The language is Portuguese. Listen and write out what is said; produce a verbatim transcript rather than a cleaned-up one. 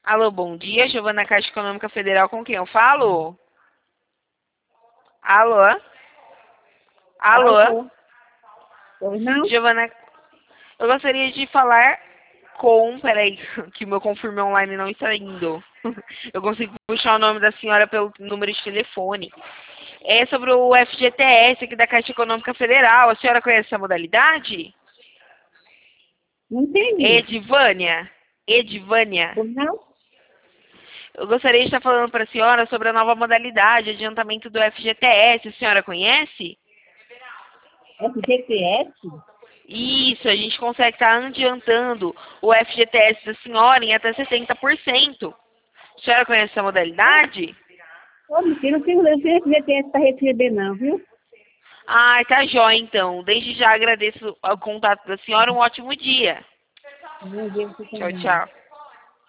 Alô, bom dia, Giovana Caixa Econômica Federal, com quem eu falo? Alô? Alô? Alô? Oi, não? Giovana, eu gostaria de falar com... Peraí, que o meu confirme online não está indo. Eu consigo puxar o nome da senhora pelo número de telefone. É sobre o F G T S aqui da Caixa Econômica Federal. A senhora conhece essa modalidade? Não entendi. Edivânia? Edivânia? Oi, não? Eu gostaria de estar falando para a senhora sobre a nova modalidade, adiantamento do F G T S. A senhora conhece? F G T S? Isso, a gente consegue estar adiantando o F G T S da senhora em até setenta por cento. A senhora conhece essa modalidade? Ô, meu filho, não tenho não tenho F G T S para receber, não, viu? Ah, tá jóia então. Desde já agradeço o contato da senhora. Um ótimo dia. Bom dia, você Tchau, também. tchau.